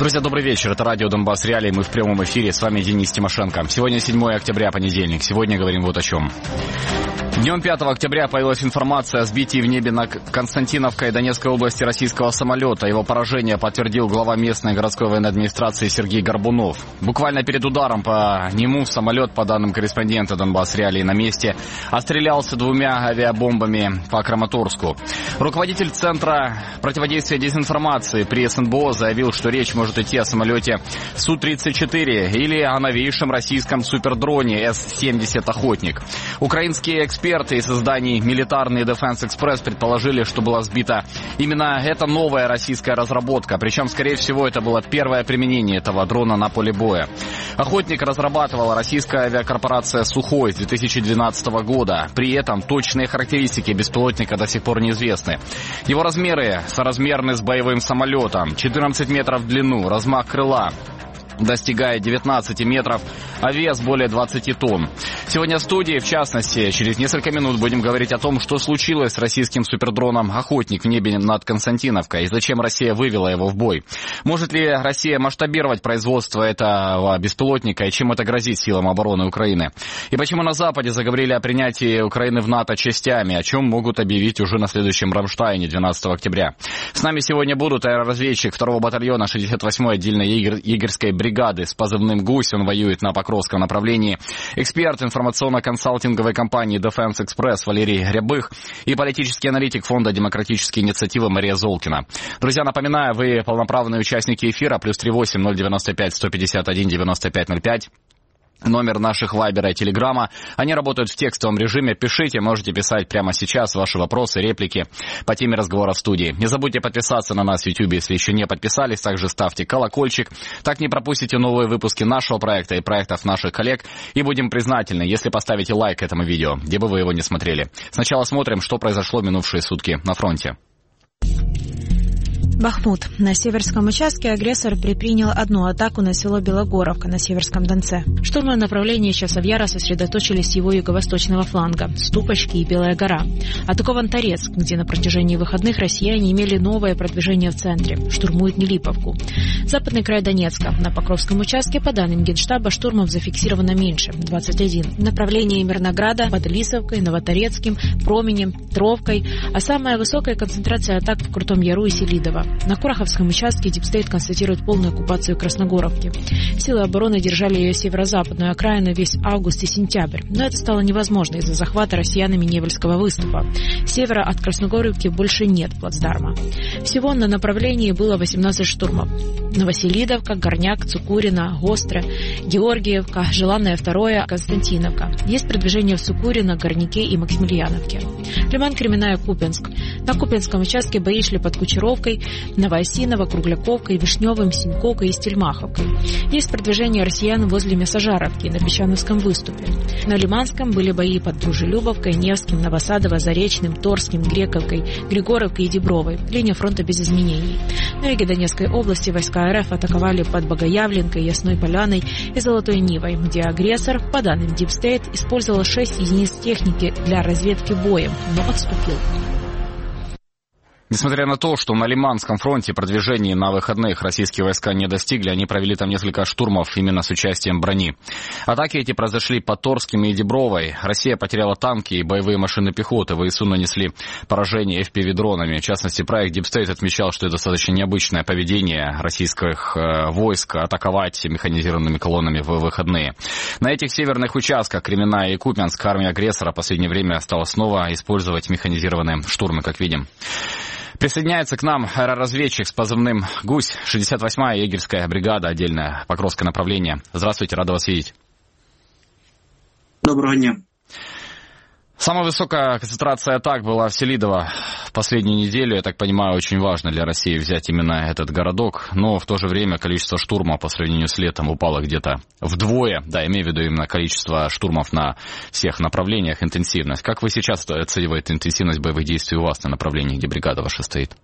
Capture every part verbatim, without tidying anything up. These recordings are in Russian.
Друзья, добрый вечер. Это радио «Донбасс Реалии». Мы в прямом эфире. С вами Денис Тимошенко. Сегодня седьмое октября, понедельник. Сегодня говорим вот о чем. Днем пятого октября появилась информация о сбитии в небе над Константиновкой Донецкой области российского самолета. Его поражение подтвердил глава местной городской военной администрации Сергей Горбунов. Буквально перед ударом по нему самолет, по данным корреспондента «Донбасс Реалии» на месте, отстрелялся двумя авиабомбами по Краматорску. Руководитель Центра противодействия дезинформации при СНБО заявил, что речь может идти о самолете Су тридцать четыре или о новейшем российском супердроне Эс семьдесят «Охотник». Украинские эксперты Эксперты из изданий «Милитарный» и «Дефенс Экспресс» предположили, что была сбита именно эта новая российская разработка. Причем, скорее всего, это было первое применение этого дрона на поле боя. «Охотник» разрабатывала российская авиакорпорация «Сухой» с две тысячи двенадцатого года. При этом точные характеристики беспилотника до сих пор неизвестны. Его размеры соразмерны с боевым самолетом. четырнадцать метров в длину, размах крыла достигает девятнадцати метров, а вес более двадцати тонн. Сегодня в студии, в частности, через несколько минут будем говорить о том, что случилось с российским супердроном «Охотник» в небе над Константиновкой и зачем Россия вывела его в бой. Может ли Россия масштабировать производство этого беспилотника и чем это грозит силам обороны Украины? И почему на Западе заговорили о принятии Украины в НАТО частями, о чем могут объявить уже на следующем Рамштайне двенадцатого октября. С нами сегодня будут аэроразведчик второго батальона шестьдесят восьмой отдельной егерской бригады бригады с позывным «Гусь», он воюет на Покровском направлении, эксперт информационно-консалтинговой компании «Дефенс Экспресс» Валерий Рябых и политический аналитик Фонда демократические инициативы Мария Золкина. Друзья, напоминаю, вы полноправные участники эфира, плюс три восемь ноль девяносто пять сто пятьдесят один девяносто пять ноль пять. Номер наших вайбера и телеграма. Они работают в текстовом режиме. Пишите, можете писать прямо сейчас ваши вопросы, реплики по теме разговора в студии. Не забудьте подписаться на нас в YouTube, если еще не подписались. Также ставьте колокольчик. Так не пропустите новые выпуски нашего проекта и проектов наших коллег. И будем признательны, если поставите лайк этому видео, где бы вы его не смотрели. Сначала смотрим, что произошло в минувшие сутки на фронте. Бахмут. На северском участке агрессор предпринял одну атаку на село Белогоровка на Северском Донце. Штурмы направления Часовьяра сосредоточились с его юго-восточного фланга, Ступочки и Белая гора. Атакован Торецк, где на протяжении выходных россияне имели новое продвижение в центре. Штурмуют Нелиповку. Западный край Донецка. На Покровском участке, по данным Генштаба, штурмов зафиксировано меньше – двадцать один. Направление Мирнограда под Лисовкой, Новоторецким, Променем, Тровкой, а самая высокая концентрация атак в Крутом Яру и Селидово. На Кураховском участке Дипстейт констатирует полную оккупацию Красногоровки. Силы обороны держали ее северо-западную окраину весь август и сентябрь, но это стало невозможно из-за захвата россиянами Невельского выступа. С севера от Красногоровки больше нет плацдарма. Всего на направлении было восемнадцать штурмов. Новоселидовка, Горняк, Цукурино, Гостре, Георгиевка, Желанная второе, Константиновка. Есть продвижение в Цукурино, Горняке и Максимiliaновке. Лиман, Кременная, Купенск. На Купенском участке бои шли под Кучеровкой, Новоосиново, Кругляковкой, Вишневым, Синьковкой и Стельмаховкой. Есть продвижение россиян возле Мясожаровки на Песчановском выступе. На Лиманском были бои под Дружелюбовкой, Невским, Новосадово, Заречным, Торским, Грековкой, Григоровкой и Дебровой. Линия фронта без изменений. На юге Донецкой области войска РФ атаковали под Богоявленкой, Ясной Поляной и Золотой Нивой, где агрессор, по данным Дипстейт, использовал шесть единиц техники для разведки боем, но отступил. Несмотря на то, что на Лиманском фронте продвижения на выходных российские войска не достигли, они провели там несколько штурмов именно с участием брони. Атаки эти произошли под Торским и Дебровой. Россия потеряла танки и боевые машины пехоты. ВСУ нанесли поражение эф пи ви-дронами. В частности, проект Дипстейт отмечал, что это достаточно необычное поведение российских э, войск атаковать механизированными колоннами в выходные. На этих северных участках Кременная и Купянск армия агрессора в последнее время стала снова использовать механизированные штурмы, как видим. Присоединяется к нам аэроразведчик с позывным «Гусь», шестьдесят восьмая егерская бригада, отдельное Покровское направление. Здравствуйте, рада вас видеть. Доброго дня. Самая высокая концентрация атак была в Селидово в последнюю неделю. Я так понимаю, очень важно для России взять именно этот городок. Но в то же время количество штурмов по сравнению с летом упало где-то вдвое. Да, имею в виду именно количество штурмов на всех направлениях, интенсивность. Как вы сейчас оцениваете интенсивность боевых действий у вас на направлении, где бригада ваша стоит?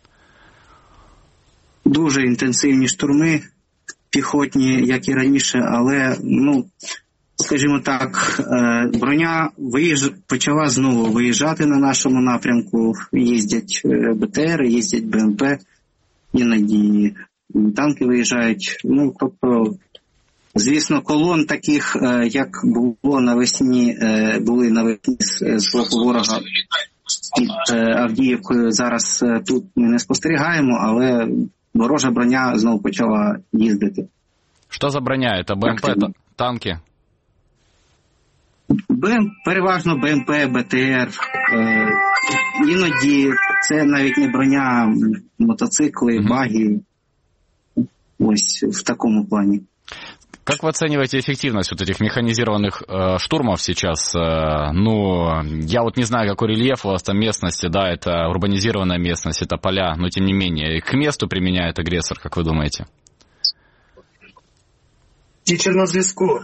Дуже інтенсивні штурми, піхотні, як і раніше, але, ну... Скажімо так, броня виїж... почала знову виїжджати на нашому напрямку. Їздять БТР, їздять БМП, іноді танки виїжджають. Ну, тобто, звісно, колон таких, як було навесні, були навесні з боку ворога під Авдіївкою, зараз тут ми не спостерігаємо, але ворожа броня знову почала їздити. Що за броня? Це БМП, танки? БМ, переважно БМП, БТР. Е, іноді це навіть не броня, мотоцикли, баги. Ось в такому плані. Как вы оцениваете эффективность вот этих механизированных э, штурмов сейчас? Э, ну, я вот не знаю, какой рельеф у вас там местности, да, это урбанизированная местность, это поля, но тем не менее, к месту применяет агрессор, как вы думаете? Тічер на зв'язку.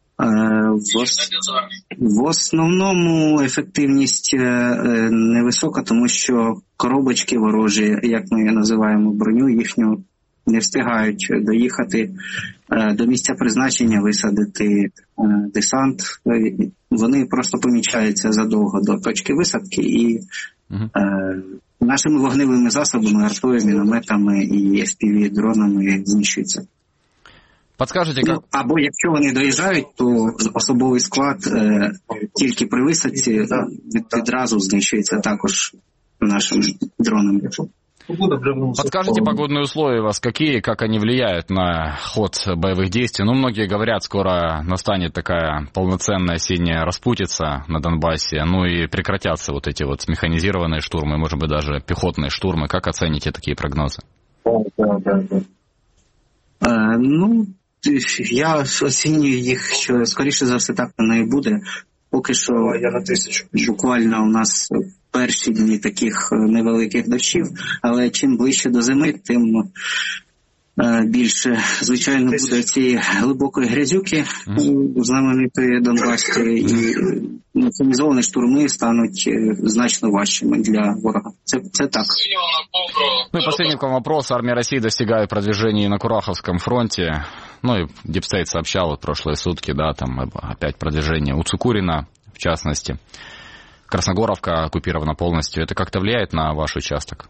В основному ефективність невисока, тому що коробочки ворожі, як ми називаємо броню їхню, не встигають доїхати до місця призначення, висадити десант. Вони просто помічаються задовго до точки висадки і угу. нашими вогневими засобами, артою, мінометами і еф пі ві-дронами знищуються. Подскажите, как... Ну, або якщо вони доїжджають, то особовий склад е, тільки при висадці від, відразу знищується також нашими дронами. Подскажите, погодные условия у вас какие, как они влияют на ход боевых действий? Ну, многие говорят, скоро настанет такая полноценная осенняя распутица на Донбассе, ну и прекратятся вот эти вот механизированные штурмы, может быть, даже пехотные штурмы. Как оцените такие прогнозы? Да, да, да. Е, ну, я оцінюю їх, що скоріше за все так воно і буде. Поки що я на тисячу. Буквально у нас перші дні таких невеликих дощів, але чим ближче до зими, тим більше, звичайно, буде цієї глибокої грязюки у знаменитої Донбасі, і механізовані штурми стануть значно важчими для ворога. Це, це так. Ну и последний к вам вопрос. Армия России достигает продвижения на Кураховском фронте. Ну и Дипстейт сообщал вот прошлые сутки, да, там опять продвижение у Цукурина, в частности. Красногоровка оккупирована полностью. Это как-то влияет на ваш участок?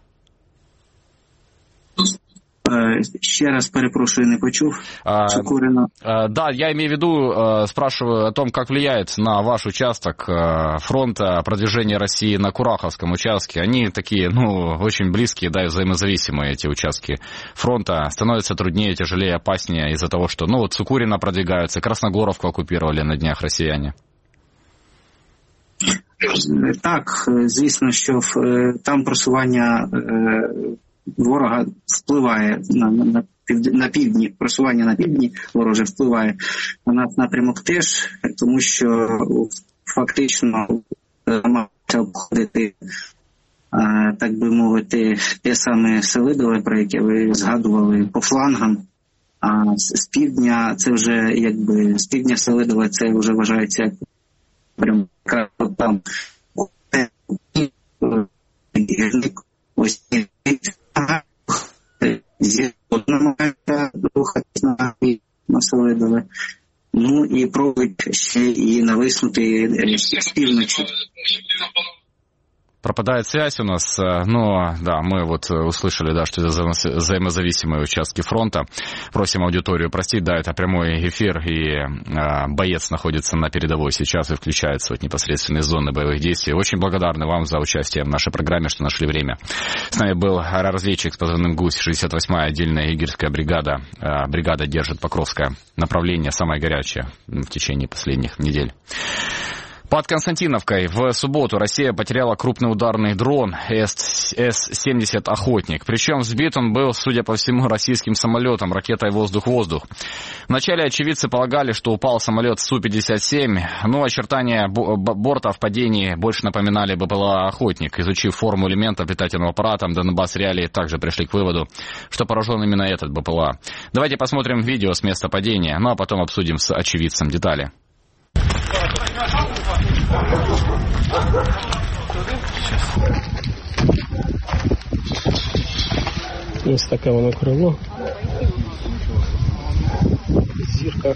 Ще раз перепрошую, не почув. Цукурина. А, да, я имею в виду, спрашиваю о том, как влияет на ваш участок фронта продвижение России на Кураховском участке. Они такие, ну, очень близкие, да, и взаимозависимые эти участки фронта. Становится труднее, тяжелее, опаснее из-за того, что, ну, вот Цукурина продвигаются, Красногоровку оккупировали на днях россияне. Так, звісно, що там просування ворога впливає на, на, на півдні, просування на півдні вороже впливає на наш напрямок теж, тому що фактично намагаються обходити, так би мовити, те саме Селидове, про яке ви згадували, по флангам. А з півдня це вже якби з півдня Селидове це вже вважається прям там ось зі намагається рухатися на Селидове. Ну і пробують ще і нависнути з півночі. Пропадает связь у нас, но да, мы вот услышали, да, что это взаимозависимые участки фронта. Просим аудиторию простить, да, это прямой эфир, и э, боец находится на передовой сейчас и включается вот непосредственно из зоны боевых действий. Очень благодарны вам за участие в нашей программе, что нашли время. С нами был аэроразведчик с позывным ГУСь, шестьдесят восьмая отдельная егерская бригада. Э, бригада держит Покровское направление, самое горячее в течение последних недель. Под Константиновкой в субботу Россия потеряла крупный ударный дрон эс семьдесят «Охотник». Причем сбит он был, судя по всему, российским самолетом, ракетой «Воздух-воздух». Вначале очевидцы полагали, что упал самолет Су пятьдесят семь, но очертания борта в падении больше напоминали БПЛА «Охотник». Изучив форму элементов летательного аппарата, Донбасс Реалии также пришли к выводу, что поражен именно этот БПЛА. Давайте посмотрим видео с места падения, ну а потом обсудим с очевидцем детали. Ось таке воно крило. Зірка.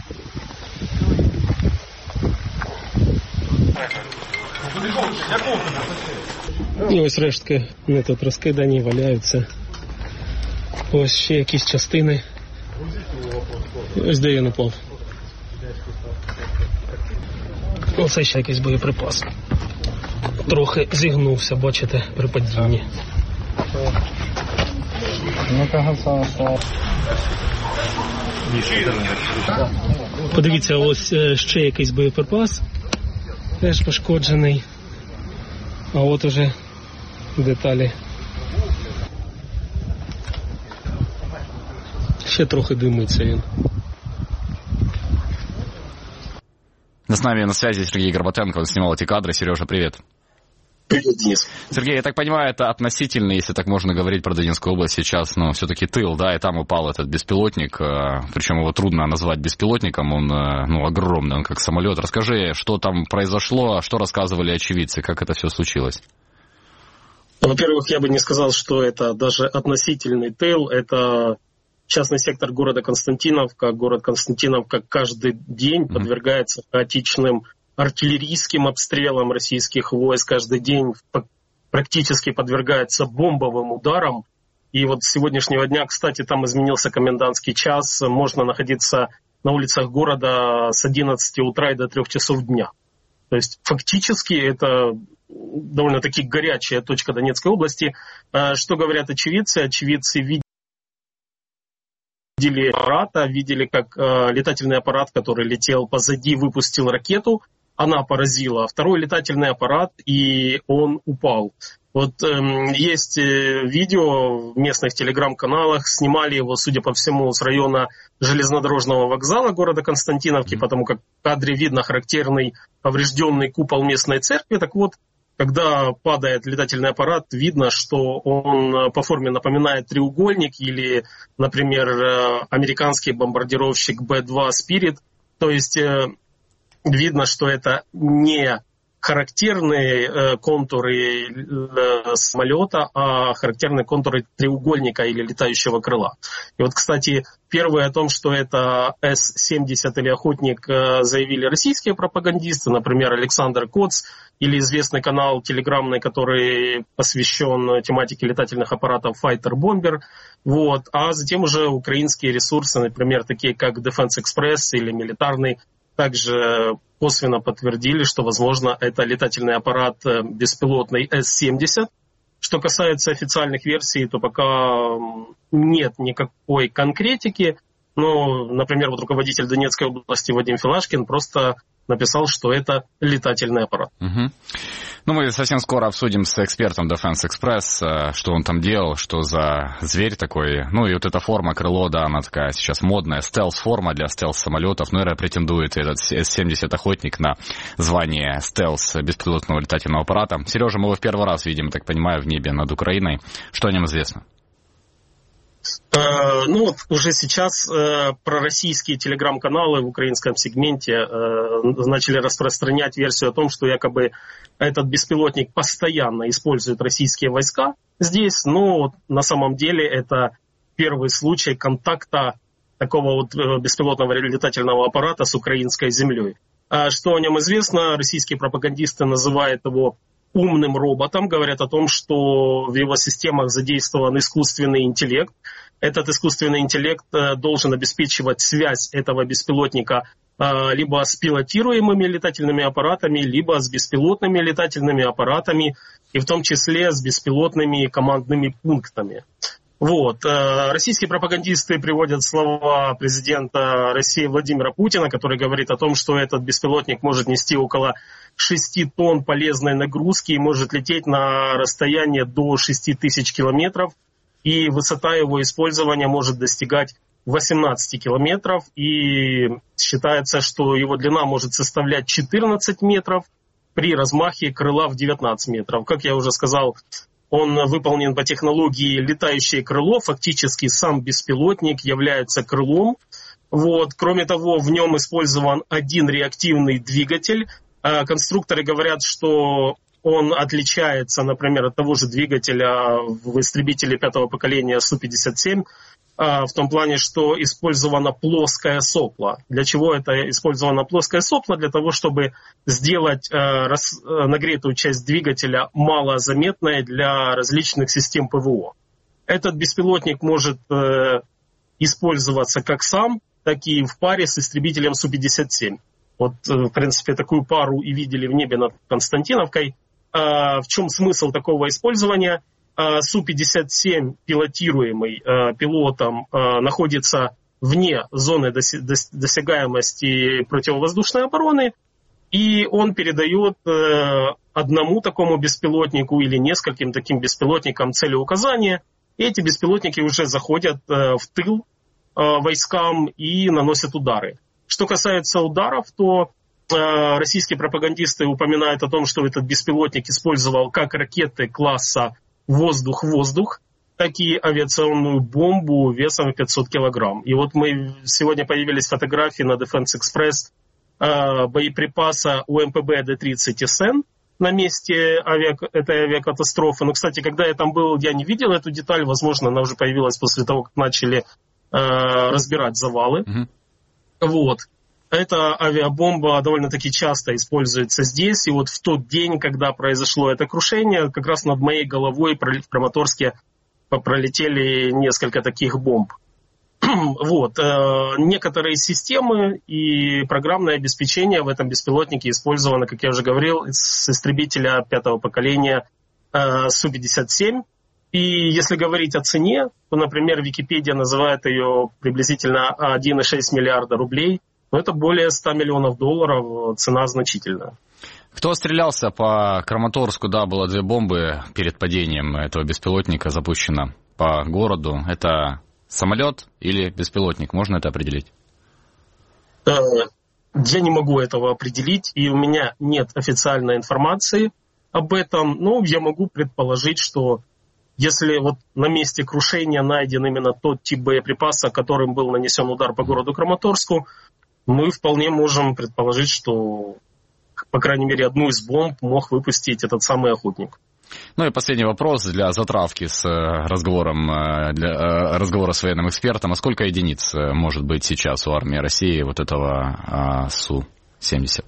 І ось рештки не тут розкидані, валяються. Ось ще якісь частини. Ось де він упав. Оце ще якийсь боєприпас. Трохи зігнувся, бачите, при падінні. Подивіться, ось ще якийсь боєприпас. Теж пошкоджений. А от уже деталі. Ще трохи димиться він. С нами на связи Сергей Горбатенко, он снимал эти кадры. Сережа, привет. Привет, Денис. Сергей, я так понимаю, это относительно, если так можно говорить про Донецкую область сейчас, но все-таки тыл, да, и там упал этот беспилотник, причем его трудно назвать беспилотником, он, ну, огромный, он как самолет. Расскажи, что там произошло, что рассказывали очевидцы, как это все случилось? Во-первых, я бы не сказал, что это даже относительный тыл, это частный сектор города Константиновка. Город Константиновка каждый день mm-hmm. подвергается хаотичным артиллерийским обстрелам российских войск, каждый день практически подвергается бомбовым ударам. И вот с сегодняшнего дня, кстати, там изменился комендантский час, можно находиться на улицах города с одиннадцати утра и до трёх часов дня. То есть фактически это довольно-таки горячая точка Донецкой области. Что говорят очевидцы? Очевидцы видели аппарата, видели, как летательный аппарат, который летел позади, выпустил ракету. Она поразила второй летательный аппарат, и он упал. Вот э, есть видео в местных телеграм-каналах, снимали его, судя по всему, с района железнодорожного вокзала города Константиновки, mm-hmm. потому как в кадре видно характерный поврежденный купол местной церкви. Так вот, когда падает летательный аппарат, видно, что он по форме напоминает треугольник или, например, американский бомбардировщик бэ два Spirit. То есть э, видно, что это не характерные э, контуры э, самолета, а характерные контуры треугольника или летающего крыла. И вот, кстати, первое о том, что это эс семьдесят или охотник, э, заявили российские пропагандисты, например, Александр Коц, или известный канал телеграммный, который посвящен тематике летательных аппаратов Fighter Bomber. Вот. А затем уже украинские ресурсы, например, такие как Defense Express или Милитарный, также косвенно подтвердили, что, возможно, это летательный аппарат беспилотный эс семьдесят. Что касается официальных версий, то пока нет никакой конкретики. Но, например, вот руководитель Донецкой области Вадим Филашкин просто написал, что это летательный аппарат. Угу. Ну, мы совсем скоро обсудим с экспертом Defense Express, что он там делал, что за зверь такой. Ну, и вот эта форма, крыло, да, она такая сейчас модная, стелс-форма для стелс-самолетов. Ну, наверное, претендует этот эс семьдесят охотник на звание стелс беспилотного летательного аппарата. Сережа, мы его в первый раз видим, так понимаю, в небе над Украиной. Что о нем известно? Э, ну вот уже сейчас э, пророссийские телеграм-каналы в украинском сегменте э, начали распространять версию о том, что якобы этот беспилотник постоянно используют российские войска здесь, но на самом деле это первый случай контакта такого вот беспилотного летательного аппарата с украинской землей. А что о нем известно? Российские пропагандисты называют его умным роботом, говорят о том, что в его системах задействован искусственный интеллект. Этот искусственный интеллект должен обеспечивать связь этого беспилотника либо с пилотируемыми летательными аппаратами, либо с беспилотными летательными аппаратами, и в том числе с беспилотными командными пунктами. Вот. Российские пропагандисты приводят слова президента России Владимира Путина, который говорит о том, что этот беспилотник может нести около шести тонн полезной нагрузки и может лететь на расстояние до шести тысяч километров, и высота его использования может достигать восемнадцати километров, и считается, что его длина может составлять четырнадцать метров при размахе крыла в девятнадцать метров. Как я уже сказал, он выполнен по технологии летающее крыло, фактически сам беспилотник является крылом. Вот. Кроме того, в нем использован один реактивный двигатель. Конструкторы говорят, что он отличается, например, от того же двигателя в истребителе пятого поколения Су пятьдесят семь, в том плане, что использовано плоское сопло. Для чего это использовано плоское сопло? Для того, чтобы сделать нагретую часть двигателя малозаметной для различных систем ПВО. Этот беспилотник может э, использоваться как сам, так и в паре с истребителем Су пятьдесят семь. Вот, в принципе, такую пару и видели в небе над Константиновкой. В чем смысл такого использования? Су пятьдесят семь, пилотируемый пилотом, находится вне зоны досягаемости противовоздушной обороны, и он передает одному такому беспилотнику или нескольким таким беспилотникам целеуказания. И эти беспилотники уже заходят в тыл войскам и наносят удары. Что касается ударов, то э, российские пропагандисты упоминают о том, что этот беспилотник использовал как ракеты класса воздух-воздух, так и авиационную бомбу весом пятьсот килограмм. И вот мы сегодня появились фотографии на Defense Express э, боеприпаса у эм пэ бэ Д тридцать эс эн на месте авиа... этой авиакатастрофы. Но, кстати, когда я там был, я не видел эту деталь. Возможно, она уже появилась после того, как начали разбирать завалы. Mm-hmm. Вот. Эта авиабомба довольно-таки часто используется здесь. И вот в тот день, когда произошло это крушение, как раз над моей головой в Краматорске пролетели несколько таких бомб. Вот. Некоторые системы и программное обеспечение в этом беспилотнике использовано, как я уже говорил, с истребителя пятого поколения Су пятьдесят семь. И если говорить о цене, то, например, Википедия называет ее приблизительно один целых шесть десятых миллиарда рублей. Но это более ста миллионов долларов, цена значительная. Кто стрелялся по Краматорску? Да, было две бомбы перед падением этого беспилотника запущено по городу. Это самолет или беспилотник? Можно это определить? Я не могу этого определить, и у меня нет официальной информации об этом. Но я могу предположить, что если вот на месте крушения найден именно тот тип боеприпаса, которым был нанесен удар по городу Краматорску, мы вполне можем предположить, что, по крайней мере, одну из бомб мог выпустить этот самый охотник. Ну и последний вопрос для затравки с разговором, для разговора с военным экспертом. А сколько единиц может быть сейчас у армии России вот этого Су семьдесят?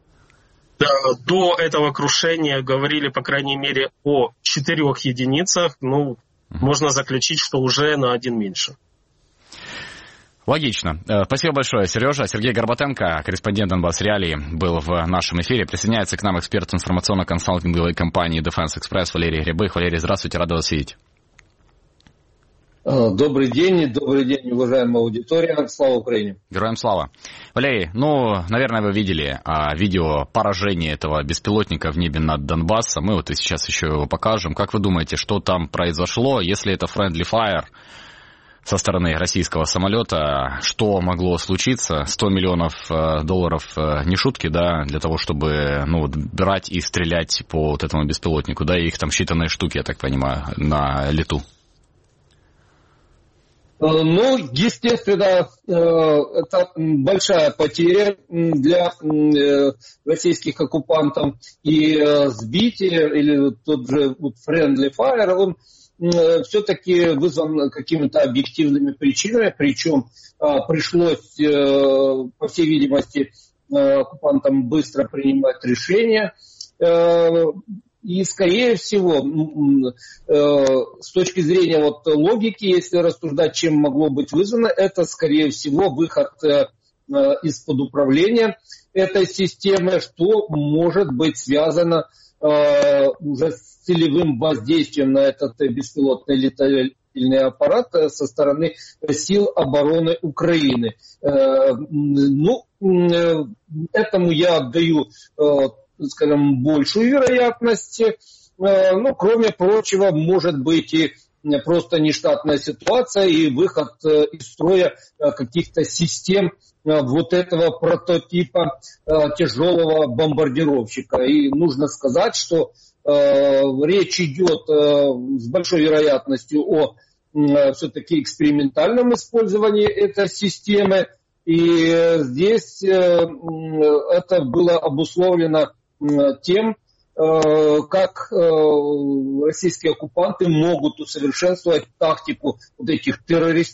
До этого крушения говорили, по крайней мере, о четырех единицах. Ну, угу. Можно заключить, что уже на один меньше. Логично. Спасибо большое, Сережа. Сергей Горбатенко, корреспондент Донбасс Реалии, был в нашем эфире. Присоединяется к нам эксперт информационно-консалтинговой компании Defense Express Валерий Рябых. Валерий, здравствуйте, рад вас видеть. Добрый день, добрый день, уважаемая аудитория. Слава Украине. Героям слава. Валерий, ну, наверное, вы видели а, видео поражения этого беспилотника в небе над Донбассом. Мы вот и сейчас еще его покажем. Как вы думаете, что там произошло? Если это friendly fire со стороны российского самолета, что могло случиться? сто миллионов долларов не шутки, да, для того, чтобы, ну, брать и стрелять по вот этому беспилотнику, да, и их там считанные штуки, я так понимаю, на лету. Ну, естественно, это большая потеря для российских оккупантов. И сбитие, или тот же friendly fire, он все-таки вызван какими-то объективными причинами. Причем пришлось, по всей видимости, оккупантам быстро принимать решения. И, скорее всего, с точки зрения вот логики, если рассуждать, чем могло быть вызвано, это, скорее всего, выход из-под управления этой системы, что может быть связано уже с целевым воздействием на этот беспилотный летательный аппарат со стороны сил обороны Украины. Ну, этому я отдаю, скажем, большую вероятность. Ну, кроме прочего, может быть и просто нештатная ситуация и выход из строя каких-то систем вот этого прототипа тяжелого бомбардировщика. И нужно сказать, что речь идет с большой вероятностью о все-таки экспериментальном использовании этой системы. И здесь это было обусловлено тем, как российские оккупанты могут усовершенствовать тактику вот этих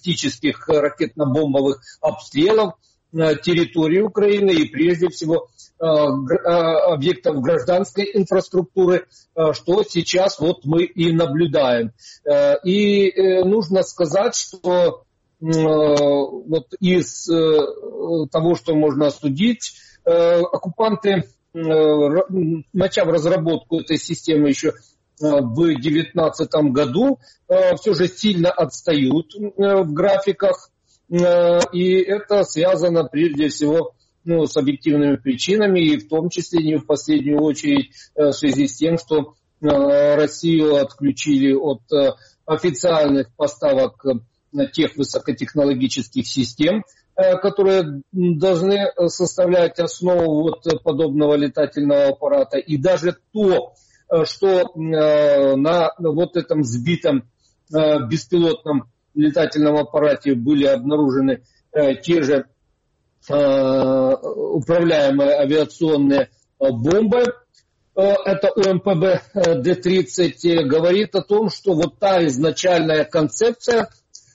террористических ракетно-бомбовых обстрелов территории Украины и прежде всего объектов гражданской инфраструктуры, что сейчас вот мы и наблюдаем. И нужно сказать, что вот из того, что можно судить, оккупанты, начав разработку этой системы еще в две тысячи девятнадцатом году, все же сильно отстают в графиках, и это связано прежде всего ну, с объективными причинами, и в том числе не в последнюю очередь в связи с тем, что Россию отключили от официальных поставок тех высокотехнологических систем, которые должны составлять основу вот подобного летательного аппарата. И даже то, что на вот этом сбитом беспилотном летательном аппарате были обнаружены те же управляемые авиационные бомбы, это О М П Б Д тридцать, говорит о том, что вот та изначальная концепция,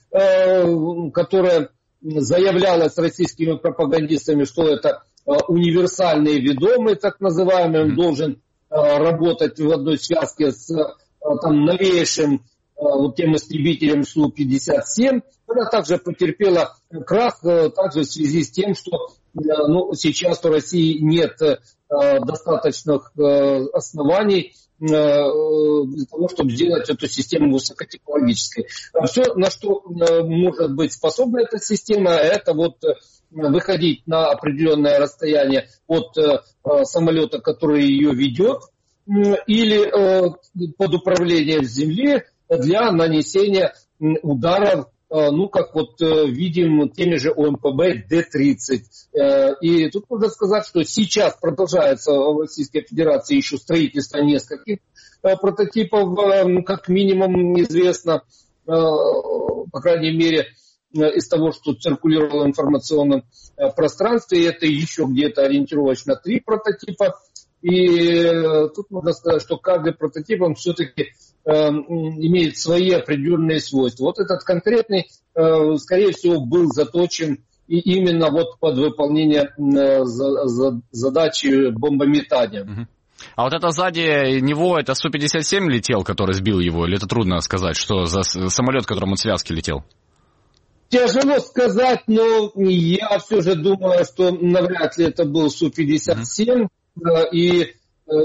которая заявлялась российскими пропагандистами, что это универсальный ведомый, так называемый, он должен работать в одной связке с там, новейшим вот тем истребителем Су пятьдесят семь, она также потерпела крах, также в связи с тем, что ну, сейчас у России нет достаточных оснований для того, чтобы сделать эту систему высокотехнологической. Все, на что может быть способна эта система, это вот выходить на определенное расстояние от самолета, который ее ведет, или под управлением земли для нанесения ударов, ну, как вот видим теми же О М П Б Д тридцать. И тут можно сказать, что сейчас продолжается в Российской Федерации еще строительство нескольких прототипов, как минимум известно, по крайней мере, из того, что циркулировало в информационном пространстве, это еще где-то ориентировочно три прототипа. И тут можно сказать, что каждый прототип, он все-таки э, имеет свои определенные свойства. Вот этот конкретный, э, скорее всего, был заточен и именно вот под выполнение э, за, за, задачи бомбометания. Uh-huh. А вот это сзади него, это Су пятьдесят семь летел, который сбил его, или это трудно сказать, что за самолет, которым он в связке летел? Тяжело сказать, но я все же думаю, что навряд ли это был Су пятьдесят семь. Uh-huh. И э,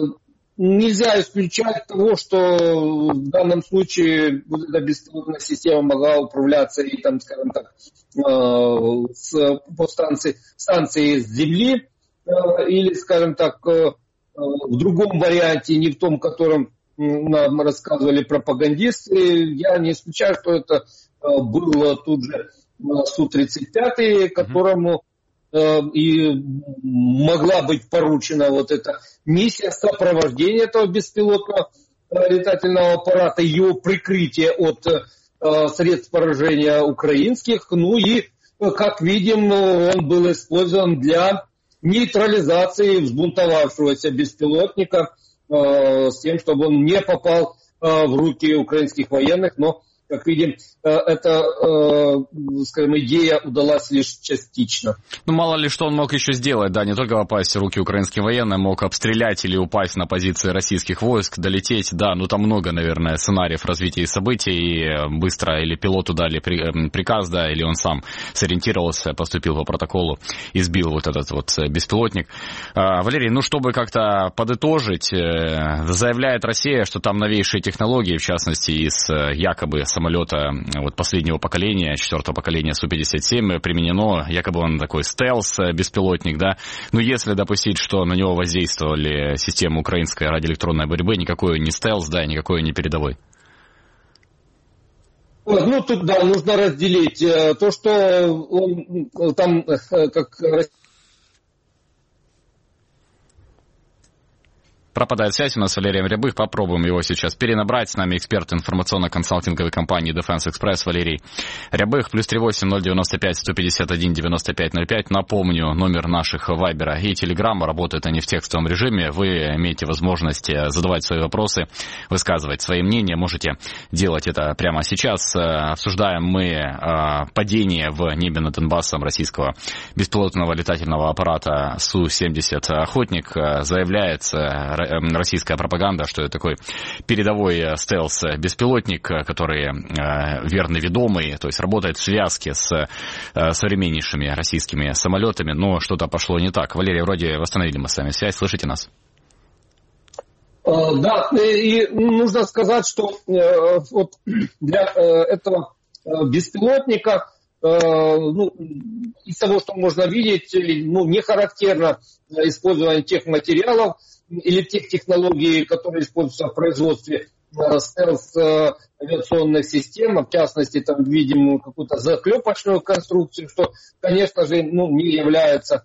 нельзя исключать того, что в данном случае вот эта беспилотная система могла управляться и там, скажем так, э, с, по станции, станции с земли, э, или, скажем так, э, в другом варианте, не в том, котором нам рассказывали пропагандисты. Я не исключаю, что это э, был тут же Су тридцать пять, которому и могла быть поручена вот эта миссия сопровождения этого беспилотного летательного аппарата, его прикрытие от э, средств поражения украинских. Ну и, как видим, он был использован для нейтрализации взбунтовавшегося беспилотника э, с тем, чтобы он не попал э, в руки украинских военных, но, как видим, эта, скажем, идея удалась лишь частично. Ну, мало ли, что он мог еще сделать, да, не только попасть в руки украинским военным, мог обстрелять или упасть на позиции российских войск, долететь, да, ну, там много, наверное, сценариев развития событий, и быстро или пилоту дали приказ, да, или он сам сориентировался, поступил по протоколу и сбил вот этот вот беспилотник. Валерий, ну, чтобы как-то подытожить, заявляет Россия, что там новейшие технологии, в частности, из якобы самолета вот последнего поколения, четвертого поколения Су пятьдесят семь применено, якобы он такой стелс-беспилотник, да, но если допустить, что на него воздействовали системы украинской радиоэлектронной борьбы, никакой не стелс, да, никакой не передовой. Ну, тут, да, нужно разделить то, что он там, как Пропадает связь у нас с Валерием Рябых. Попробуем его сейчас перенабрать. С нами эксперт информационно-консалтинговой компании Defense Express Валерий Рябых. Плюс три восемь ноль девяносто пять сто пятьдесят один девяносто пять ноль пять. Напомню, номер наших Вайбера и Телеграма. Работают они в текстовом режиме. Вы имеете возможность задавать свои вопросы, высказывать свои мнения. Можете делать это прямо сейчас. Обсуждаем мы падение в небе над Донбассом российского беспилотного летательного аппарата Су семьдесят «Охотник». Заявляется российская пропаганда, что это такой передовой стелс-беспилотник, который верно ведомый, то есть работает в связке с современнейшими российскими самолетами, но что-то пошло не так. Валерий, вроде восстановили мы с вами связь, слышите нас? Да, и нужно сказать, что вот для этого беспилотника, ну, из того, что можно видеть, ну, не характерно использование тех материалов или тех технологий, которые используются в производстве стелс-авиационных систем, в частности, там видим какую-то заклепочную конструкцию, что, конечно же, ну, не является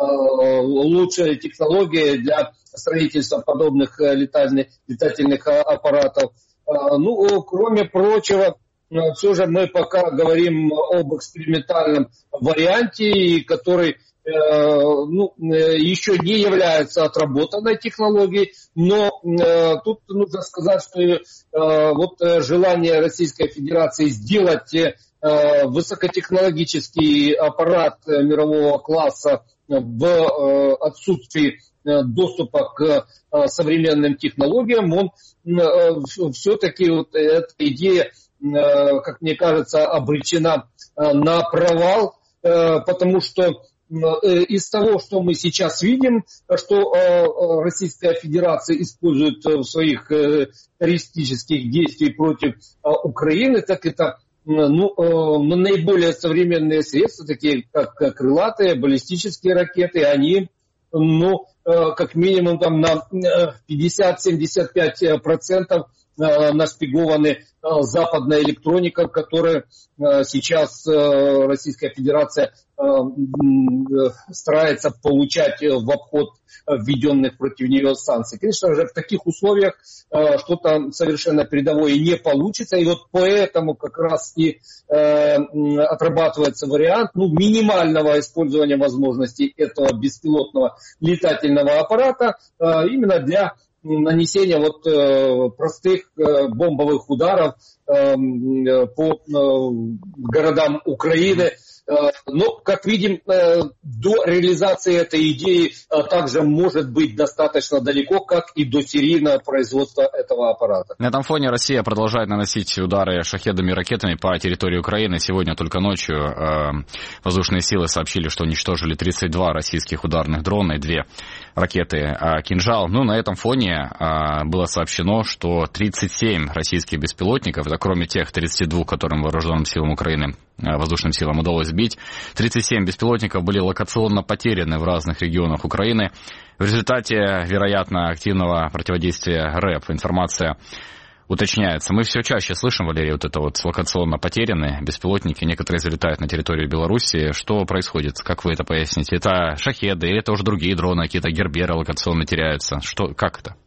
лучшей технологией для строительства подобных летательных, летательных аппаратов. Ну, кроме прочего, все же мы пока говорим об экспериментальном варианте, который ну, еще не является отработанной технологией, но тут нужно сказать, что вот желание Российской Федерации сделать высокотехнологический аппарат мирового класса в отсутствии доступа к современным технологиям, он все-таки вот эта идея, как мне кажется, обречена на провал, потому что из того, что мы сейчас видим, что Российская Федерация использует в своих террористических действиях против Украины, так это ну, наиболее современные средства, такие как крылатые, баллистические ракеты, они ну, как минимум там, на пятьдесят-семьдесят пять процентов нашпигованы западной электроникой, которую сейчас Российская Федерация старается получать в обход введенных против нее санкций. Конечно же, в таких условиях что-то совершенно передовое не получится, и вот поэтому как раз и отрабатывается вариант ну, минимального использования возможностей этого беспилотного летательного аппарата именно для нанесения вот, э, простых э, бомбовых ударов э, по э, городам Украины. Э, но, как видим, э, до реализации этой идеи э, также может быть достаточно далеко, как и до серийного производства этого аппарата. На этом фоне Россия продолжает наносить удары шахедами и ракетами по территории Украины. Сегодня только ночью э, воздушные силы сообщили, что уничтожили тридцать два российских ударных дрона и две ракеты э, «Кинжал». Ну, на этом фоне было сообщено, что тридцать семь российских беспилотников, это кроме тех тридцати двух, которым вооруженным силам Украины, воздушным силам удалось сбить, тридцать семь беспилотников были локационно потеряны в разных регионах Украины. В результате, вероятно, активного противодействия РЭП информация уточняется. Мы все чаще слышим, Валерий, вот это вот локационно потерянные беспилотники, некоторые залетают на территорию Беларуси. Что происходит? Как вы это поясните? Это шахеды или это уже другие дроны, какие-то герберы локационно теряются? Что, как это?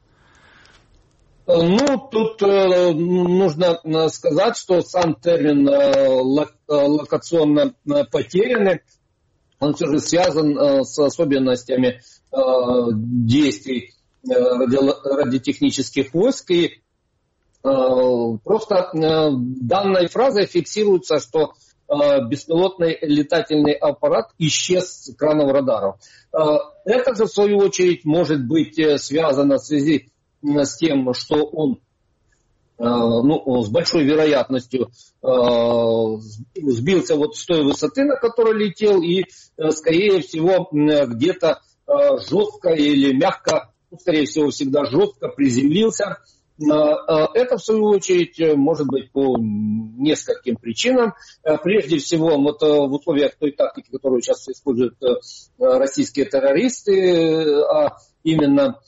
Ну, тут э, нужно сказать, что сам термин э, локационно потерянный, он все же связан э, с особенностями э, действий э, радиотехнических войск. И э, просто э, данной фразой фиксируется, что э, беспилотный летательный аппарат исчез с экранов радаров. Э, это же, в свою очередь, может быть связано в связи с тем, что он ну, с большой вероятностью сбился вот с той высоты, на которой летел, и, скорее всего, где-то жестко или мягко, ну, скорее всего, всегда жестко приземлился. Это, в свою очередь, может быть по нескольким причинам. Прежде всего, вот в условиях той тактики, которую сейчас используют российские террористы, а именно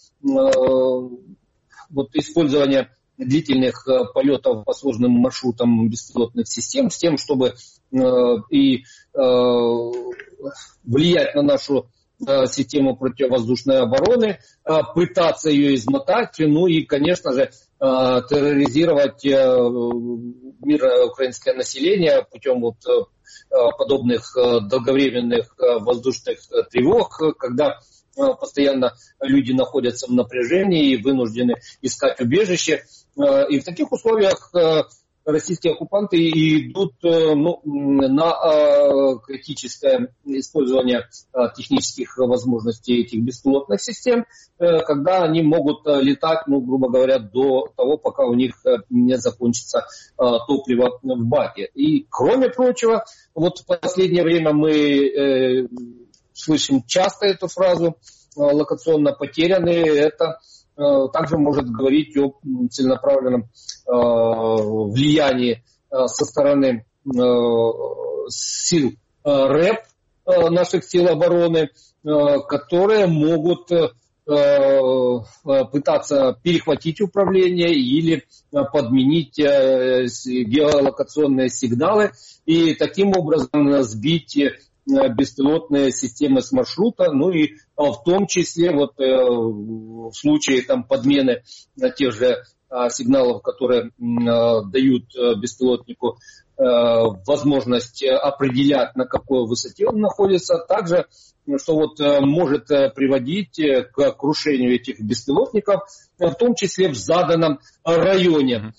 вот использование длительных полетов по сложным маршрутам беспилотных систем с тем, чтобы и влиять на нашу систему противовоздушной обороны, пытаться ее измотать, ну и, конечно же, терроризировать мирное украинское население путем вот подобных долговременных воздушных тревог, когда постоянно люди находятся в напряжении и вынуждены искать убежище. И в таких условиях российские оккупанты идут ну, на критическое использование технических возможностей этих беспилотных систем, когда они могут летать, ну, грубо говоря, до того, пока у них не закончится топливо в баке. И, кроме прочего, вот в последнее время мы слышим часто эту фразу «локационно потерянные». Это также может говорить о целенаправленном влиянии со стороны сил РЭП, наших сил обороны, которые могут пытаться перехватить управление или подменить геолокационные сигналы и таким образом сбить беспилотные системы с маршрута, ну и в том числе вот в случае там подмены тех же сигналов, которые дают беспилотнику возможность определять, на какой высоте он находится, также что вот может приводить к крушению этих беспилотников, в том числе в заданном районе.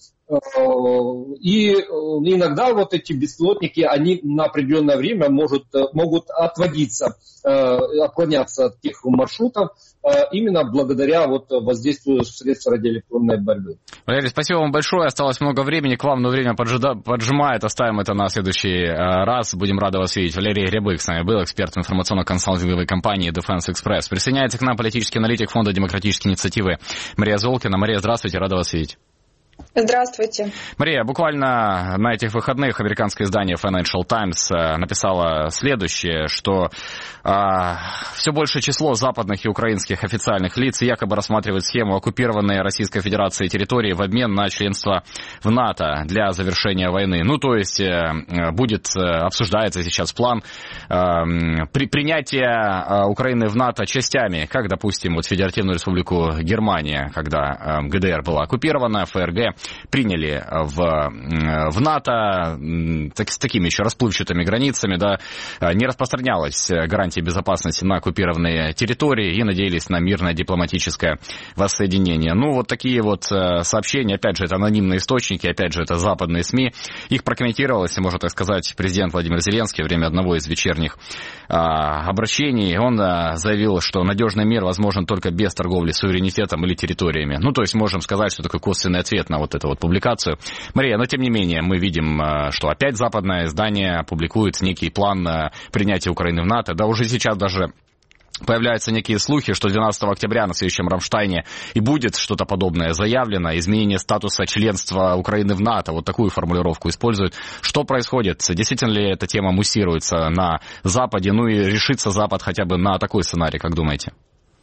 И иногда вот эти беспилотники, они на определенное время может, могут отводиться, отклоняться от тех маршрутов, именно благодаря вот воздействию средств радиоэлектронной борьбы. Валерий, спасибо вам большое. Осталось много времени к вам, но время поджида... поджимает. Оставим это на следующий раз. Будем рады вас видеть. Валерий Рябых с нами был, эксперт информационно-консалтинговой компании Defense Express. Присоединяется к нам политический аналитик Фонда демократической инициативы Мария Золкина. Мария, здравствуйте, рада вас видеть. Здравствуйте. Мария, буквально на этих выходных американское издание Financial Times написало следующее, что а, все большее число западных и украинских официальных лиц якобы рассматривает схему оккупированной Российской Федерацией территории в обмен на членство в НАТО для завершения войны. Ну, то есть будет, обсуждается сейчас план а, при, принятия Украины в НАТО частями, как, допустим, вот Федеративную Республику Германия, когда ГДР была оккупирована, ФРГ приняли в, в НАТО так, с такими еще расплывчатыми границами, да, не распространялась гарантия безопасности на оккупированные территории и надеялись на мирное дипломатическое воссоединение. Ну, вот такие вот сообщения, опять же, это анонимные источники, опять же, это западные СМИ. Их прокомментировал, если можно так сказать, президент Владимир Зеленский во время одного из вечерних а, обращений. Он а, заявил, что надежный мир возможен только без торговли суверенитетом или территориями. Ну, то есть можем сказать, что такой косвенный ответ на вот эту вот публикацию. Мария, но тем не менее мы видим, что опять западное издание публикует некий план принятия Украины в НАТО. Да уже сейчас даже появляются некие слухи, что двенадцатого октября на следующем Рамштайне и будет что-то подобное заявлено, изменение статуса членства Украины в НАТО, вот такую формулировку используют. Что происходит? Действительно ли эта тема муссируется на Западе? Ну и решится Запад хотя бы на такой сценарий, как думаете?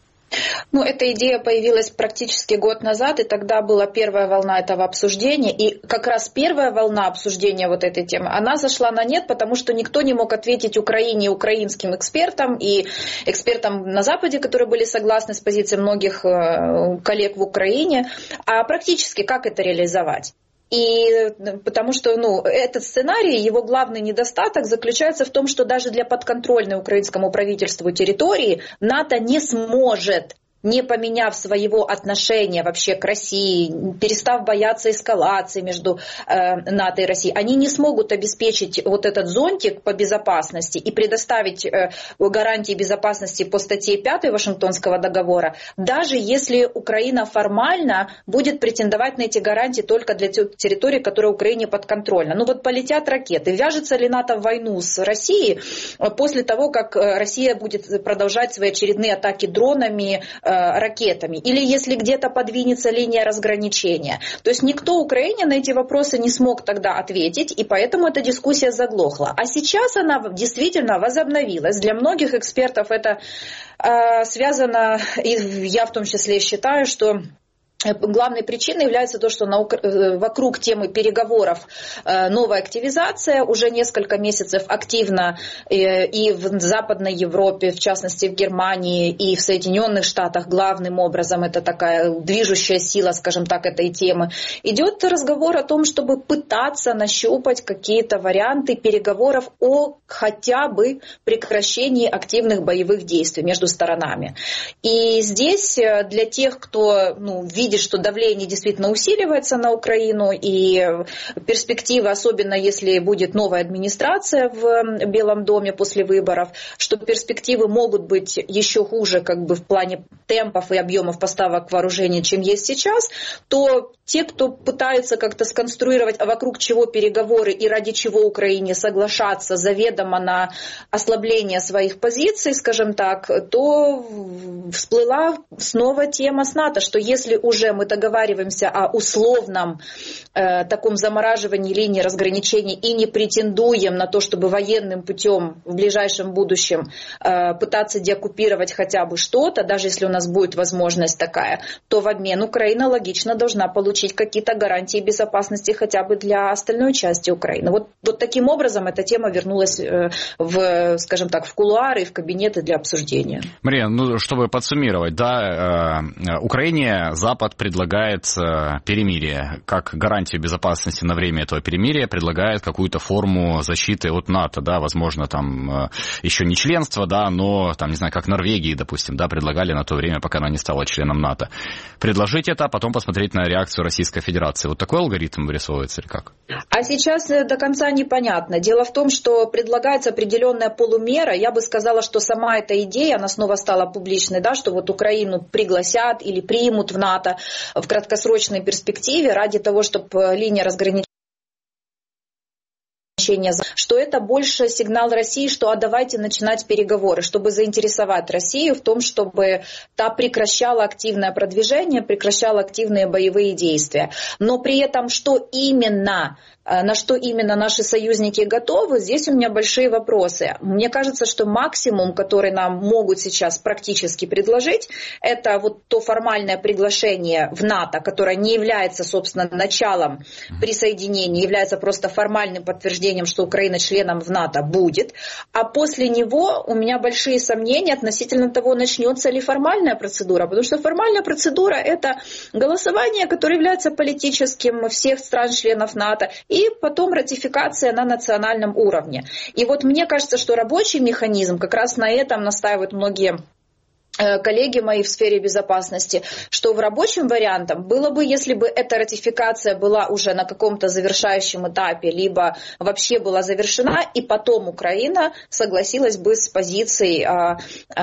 Ну, эта идея появилась практически год назад, и тогда была первая волна этого обсуждения. И как раз первая волна обсуждения вот этой темы, она зашла на нет, потому что никто не мог ответить Украине, украинским экспертам и экспертам на Западе, которые были согласны с позицией многих коллег в Украине. А практически как это реализовать? И потому что ну, этот сценарий, его главный недостаток заключается в том, что даже для подконтрольной украинскому правительству территории НАТО не сможет, не поменяв своего отношения вообще к России, перестав бояться эскалации между э, НАТО и Россией, они не смогут обеспечить вот этот зонтик по безопасности и предоставить э, гарантии безопасности по статье пятой Вашингтонского договора, даже если Украина формально будет претендовать на эти гарантии только для территорий, которые Украине подконтрольны. Ну вот полетят ракеты. Вяжется ли НАТО в войну с Россией после того, как Россия будет продолжать свои очередные атаки дронами, ракетами, или если где-то подвинется линия разграничения. То есть никто Украине на эти вопросы не смог тогда ответить, и поэтому эта дискуссия заглохла. А сейчас она действительно возобновилась. Для многих экспертов это э, связано, и я в том числе считаю, что Главной причиной является то, что на, вокруг темы переговоров новая активизация. Уже несколько месяцев активно и в Западной Европе, в частности в Германии и в Соединенных Штатах, главным образом это такая движущая сила, скажем так, этой темы, идет разговор о том, чтобы пытаться нащупать какие-то варианты переговоров о хотя бы прекращении активных боевых действий между сторонами. И здесь для тех, кто ну, видит, видит, что давление действительно усиливается на Украину, и перспективы, особенно если будет новая администрация в Белом доме после выборов, что перспективы могут быть еще хуже как бы в плане темпов и объемов поставок вооружений, чем есть сейчас, то те, кто пытаются как-то сконструировать, а вокруг чего переговоры и ради чего Украине соглашаться заведомо на ослабление своих позиций, скажем так, то всплыла снова тема с НАТО, что если уже мы договариваемся о условном э, таком замораживании линии разграничений и не претендуем на то, чтобы военным путем в ближайшем будущем э, пытаться деоккупировать хотя бы что-то, даже если у нас будет возможность такая, то в обмен Украина логично должна получить какие-то гарантии безопасности хотя бы для остальной части Украины. Вот, вот таким образом эта тема вернулась э, в, скажем так, в кулуары и в кабинеты для обсуждения. Мария, ну, чтобы подсуммировать, да, э, Украине Запад предлагает э, перемирие. Как гарантию безопасности на время этого перемирия предлагает какую-то форму защиты от НАТО, да, возможно, там э, еще не членство, да, но, там, не знаю, как Норвегии, допустим, да, предлагали на то время, пока она не стала членом НАТО. Предложить это, а потом посмотреть на реакцию Российской Федерации. Вот такой алгоритм вырисовывается или как? А сейчас до конца непонятно. Дело в том, что предлагается определенная полумера. Я бы сказала, что сама эта идея, она снова стала публичной, да, что вот Украину пригласят или примут в НАТО в краткосрочной перспективе ради того, чтобы линия разграничения, что это больше сигнал России, что а давайте начинать переговоры, чтобы заинтересовать Россию в том, чтобы та прекращала активное продвижение, прекращала активные боевые действия. Но при этом, что именно, на что именно наши союзники готовы, здесь у меня большие вопросы. Мне кажется, что максимум, который нам могут сейчас практически предложить, это вот то формальное приглашение в НАТО, которое не является, собственно, началом присоединения, является просто формальным подтверждением, что Украина членом в НАТО будет. А после него у меня большие сомнения относительно того, начнется ли формальная процедура. Потому что формальная процедура – это голосование, которое является политическим всех стран-членов НАТО, и потом ратификация на национальном уровне. И вот мне кажется, что рабочий механизм, как раз на этом настаивают многие коллеги мои в сфере безопасности, что в рабочем варианте было бы, если бы эта ратификация была уже на каком-то завершающем этапе, либо вообще была завершена, и потом Украина согласилась бы с позицией а,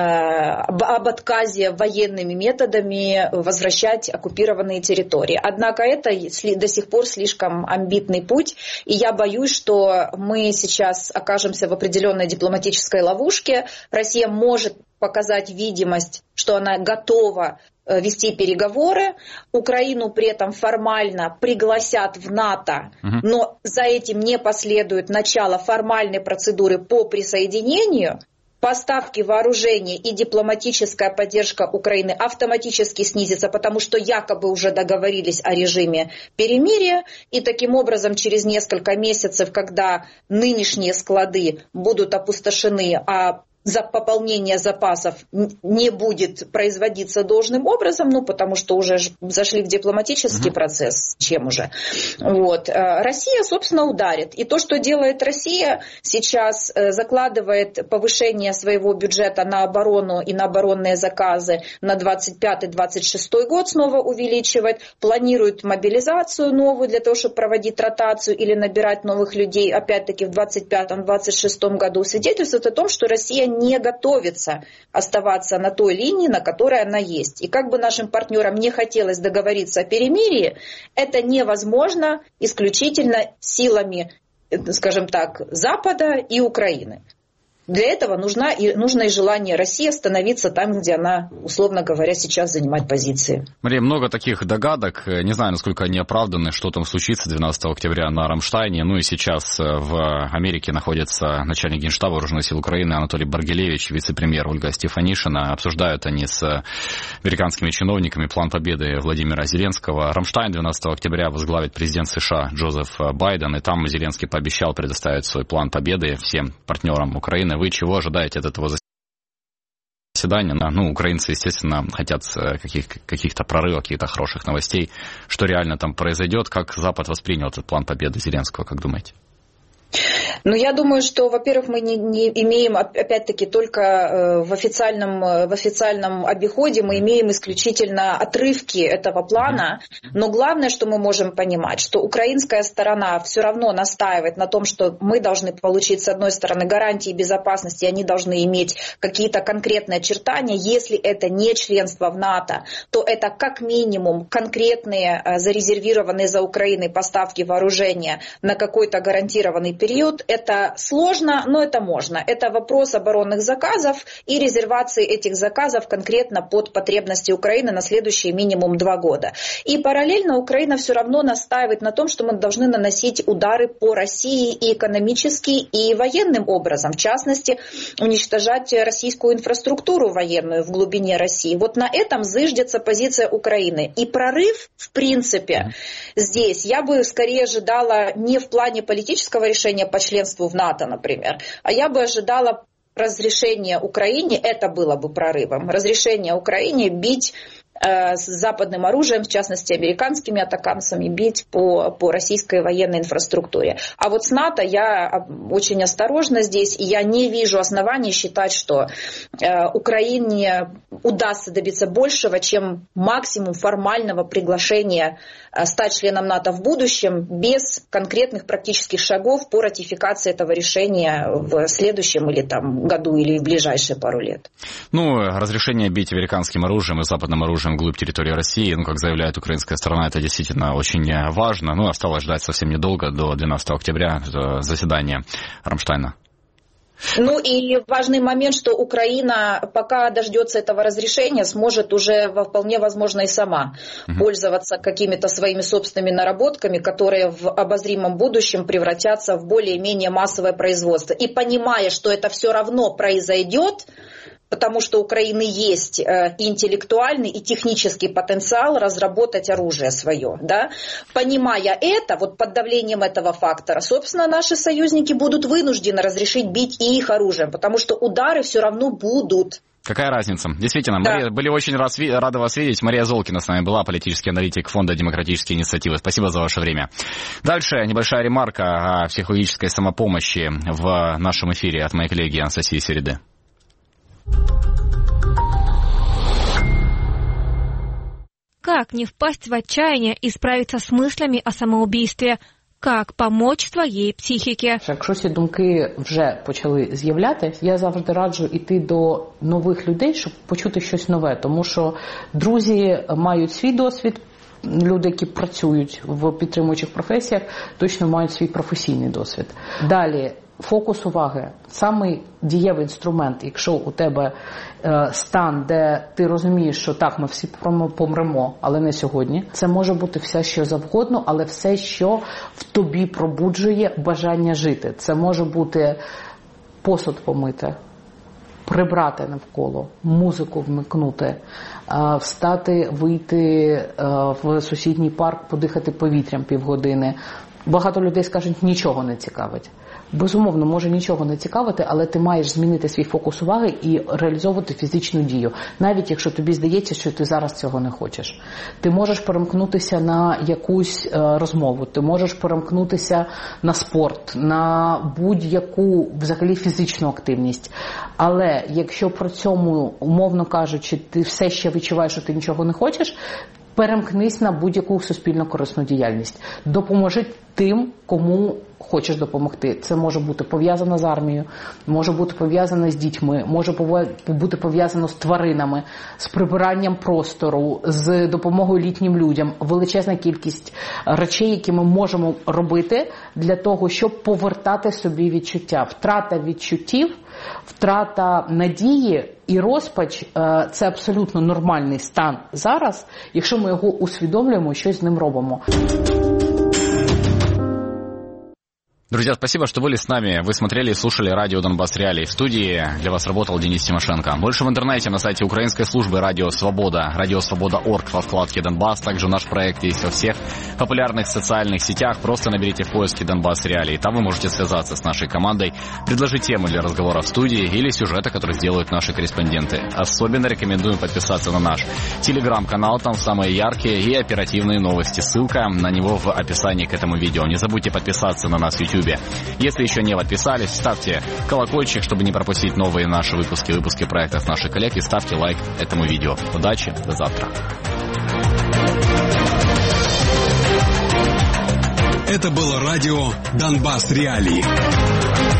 а, об отказе военными методами возвращать оккупированные территории. Однако это до сих пор слишком амбитный путь, и я боюсь, что мы сейчас окажемся в определенной дипломатической ловушке. Россия может показать видимость, что она готова вести переговоры. Украину при этом формально пригласят в НАТО, угу. но за этим не последует начало формальной процедуры по присоединению. Поставки вооружений и дипломатическая поддержка Украины автоматически снизится, потому что якобы уже договорились о режиме перемирия. И таким образом через несколько месяцев, когда нынешние склады будут опустошены, а за пополнение запасов не будет производиться должным образом, ну, потому что уже зашли в дипломатический mm-hmm. процесс, чем уже. Вот. Россия, собственно, ударит. И то, что делает Россия, сейчас закладывает повышение своего бюджета на оборону и на оборонные заказы на двадцать пятый — двадцать шестой год снова увеличивает, планирует мобилизацию новую для того, чтобы проводить ротацию или набирать новых людей, опять-таки в двадцать пятом — двадцать шестом году, свидетельствует о том, что Россия не готовится оставаться на той линии, на которой она есть. И как бы нашим партнерам не хотелось договориться о перемирии, это невозможно исключительно силами, скажем так, Запада и Украины. Для этого нужна и, нужно и желание России становиться там, где она, условно говоря, сейчас занимает позиции. Мария, много таких догадок. Не знаю, насколько они оправданы, что там случится двенадцатого октября на Рамштайне. Ну и сейчас в Америке находится начальник Генштаба Вооруженных сил Украины Анатолий Баргилевич, вице-премьер Ольга Стефанишина. Обсуждают они с американскими чиновниками план победы Владимира Зеленского. Рамштайн двенадцатого октября возглавит президент США Джозеф Байден. И там Зеленский пообещал предоставить свой план победы всем партнерам Украины. Вы чего ожидаете от этого заседания? Ну, украинцы, естественно, хотят каких- каких-то прорывов, каких-то хороших новостей. Что реально там произойдет? Как Запад воспринял этот план победы Зеленского, как думаете? Ну, я думаю, что, во-первых, мы не, не имеем, опять-таки, только в официальном, в официальном обиходе, мы имеем исключительно отрывки этого плана, но главное, что мы можем понимать, что украинская сторона все равно настаивает на том, что мы должны получить, с одной стороны, гарантии безопасности, они должны иметь какие-то конкретные очертания. Если это не членство в НАТО, то это как минимум конкретные зарезервированные за Украиной поставки вооружения на какой-то гарантированный период. Это сложно, но это можно. Это вопрос оборонных заказов и резервации этих заказов конкретно под потребности Украины на следующие минимум два года. И параллельно Украина все равно настаивает на том, что мы должны наносить удары по России и экономически, и военным образом. В частности, уничтожать российскую инфраструктуру военную в глубине России. Вот на этом зыждется позиция Украины. И прорыв, в принципе, здесь я бы скорее ожидала не в плане политического решения по членству в НАТО, например, а я бы ожидала разрешения Украине, это было бы прорывом, разрешения Украине бить с западным оружием, в частности американскими атакамсами, бить по, по российской военной инфраструктуре. А вот с НАТО я очень осторожна здесь, и я не вижу оснований считать, что э, Украине удастся добиться большего, чем максимум формального приглашения э, стать членом НАТО в будущем, без конкретных практических шагов по ратификации этого решения в следующем или там году, или в ближайшие пару лет. Ну, разрешение бить американским оружием и западным оружием вглубь территории России, ну, как заявляет украинская сторона, это действительно очень важно. Ну, осталось ждать совсем недолго, до двенадцатого октября, заседания Рамштайна. Ну и важный момент, что Украина, пока дождется этого разрешения, сможет уже вполне возможно и сама угу. пользоваться какими-то своими собственными наработками, которые в обозримом будущем превратятся в более-менее массовое производство. И понимая, что это все равно произойдет, потому что у Украины есть э, и интеллектуальный, и технический потенциал разработать оружие свое. Да? Понимая это, вот под давлением этого фактора, собственно, наши союзники будут вынуждены разрешить бить и их оружием, потому что удары все равно будут. Какая разница? Действительно, да. Мария, были очень рады вас видеть. Мария Золкина с нами была, политический аналитик Фонда демократические инициативы. Спасибо за ваше время. Дальше небольшая ремарка о психологической самопомощи в нашем эфире от моей коллеги Анастасии Середы. Как не впасть в отчаяние и справиться с мыслями о самоубийстве? Как помочь своїй психіці? Якщо ці думки вже почали з'являтися, я завжди раджу йти до нових людей, щоб почути щось нове. Тому що друзі мають свій досвід, люди, які працюють в підтримуючих професіях, точно мають свій професійний досвід. Далі, фокус уваги. Самий дієвий інструмент, якщо у тебе е, стан, де ти розумієш, що так, ми всі помремо, але не сьогодні. Це може бути все, що завгодно, але все, що в тобі пробуджує бажання жити. Це може бути посуд помити, прибрати навколо, музику вмикнути, е, встати, вийти е, в сусідній парк, подихати повітрям півгодини. Багато людей скажуть, нічого не цікавить. Безумовно, може нічого не цікавити, але ти маєш змінити свій фокус уваги і реалізовувати фізичну дію. Навіть якщо тобі здається, що ти зараз цього не хочеш. Ти можеш перемкнутися на якусь е, розмову, ти можеш перемкнутися на спорт, на будь-яку взагалі фізичну активність. Але якщо при цьому, умовно кажучи, ти все ще відчуваєш, що ти нічого не хочеш, перемкнись на будь-яку суспільно корисну діяльність. Допоможи тим, кому хочеш допомогти. Це може бути пов'язано з армією, може бути пов'язано з дітьми, може бути пов'язано з тваринами, з прибиранням простору, з допомогою літнім людям. Величезна кількість речей, які ми можемо робити для того, щоб повертати собі відчуття. Втрата відчуттів Втрата надії і розпач – це абсолютно нормальний стан зараз, якщо ми його усвідомлюємо і щось з ним робимо. Друзья, спасибо, что были с нами. Вы смотрели и слушали радио «Донбасс Реалии». В студии для вас работал Денис Тимошенко. Больше в интернете на сайте украинской службы «Радио Свобода», «Радио Свобода точка орг» во вкладке «Донбасс». Также наш проект есть во всех популярных социальных сетях. Просто наберите в поиске «Донбасс Реалии». Там вы можете связаться с нашей командой, предложить темы для разговора в студии или сюжеты, которые сделают наши корреспонденты. Особенно рекомендуем подписаться на наш телеграм-канал. Там самые яркие и оперативные новости. Ссылка на него в описании к этому видео. Не забудьте подписаться на нас в YouTube. Если еще не подписались, ставьте колокольчик, чтобы не пропустить новые наши выпуски, выпуски проектов наших коллег, и ставьте лайк этому видео. Удачи, до завтра. Это было радио «Донбасс Реалии».